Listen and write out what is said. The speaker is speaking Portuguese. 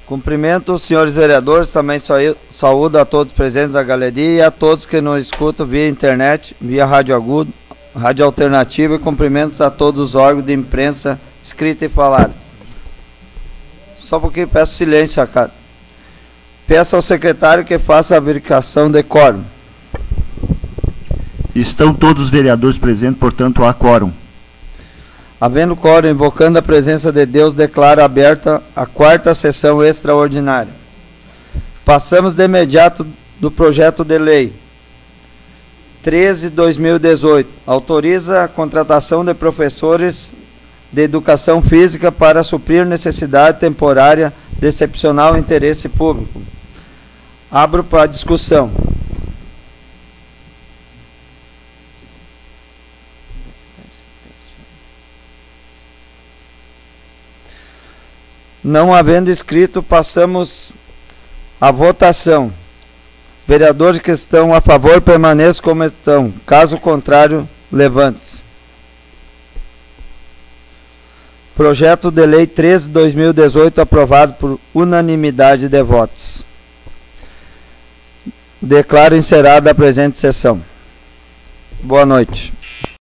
Cumprimento os senhores vereadores, também saúdo a todos presentes da galeria e a todos que nos escutam via internet, via rádio agudo, rádio alternativa, e cumprimentos a todos os órgãos de imprensa escrita e falada. Só porque peço silêncio, cara. Peço ao secretário que faça a verificação de quórum. Estão todos os vereadores presentes, portanto há quórum. Havendo quórum, invocando a presença de Deus, declaro aberta a 4ª sessão extraordinária. Passamos de imediato do projeto de lei 13/2018. Autoriza a contratação de professores de educação física para suprir necessidade temporária de excepcional interesse público. Abro para discussão. Não havendo inscrito, passamos à votação. Vereadores que estão a favor, permaneçam como estão. Caso contrário, levante-se. Projeto de lei 13/2018 aprovado por unanimidade de votos. Declaro encerrada a presente sessão. Boa noite.